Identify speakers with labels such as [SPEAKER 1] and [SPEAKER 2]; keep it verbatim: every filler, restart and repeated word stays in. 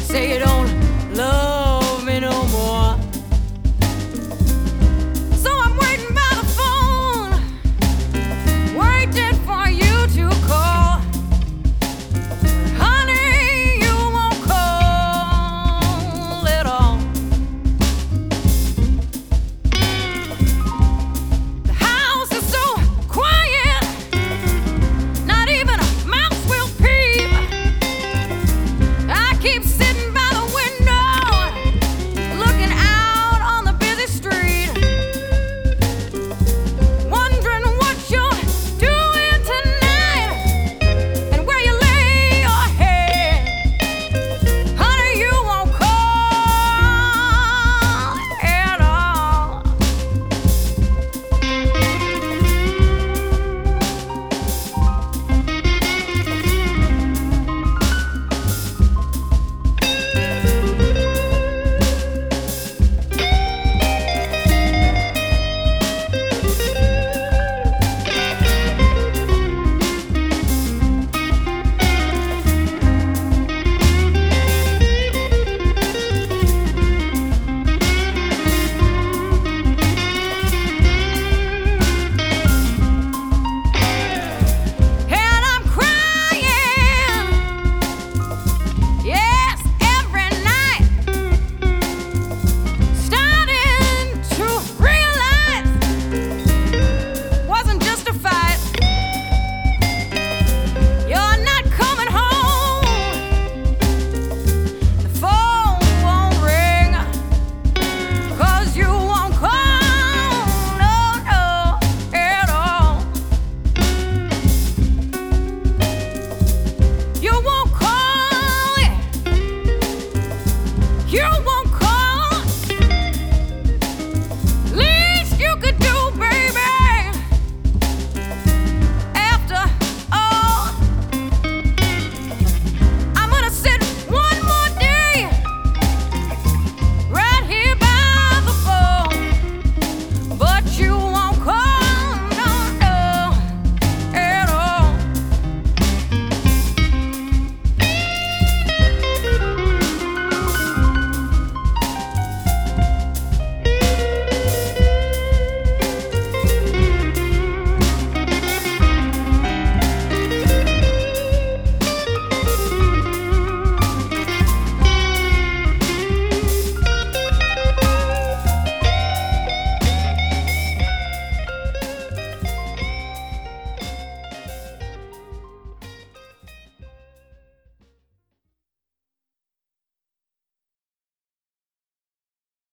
[SPEAKER 1] say you don't love me no more. So I'm waiting by the phone, waiting for you to call. Honey, you won't call at all. The house is so quiet, not even a mouse will peep. I keep sitting by the window, looking out on the busy street, wondering what you're doing tonight and where you lay your head. Honey, you won't call at all. And I'm crying, yes, every night, starting to realize wasn't just a fight. You're not coming home, the phone won't ring, 'cause you won't call, no, no, at all. You won't call it. You won't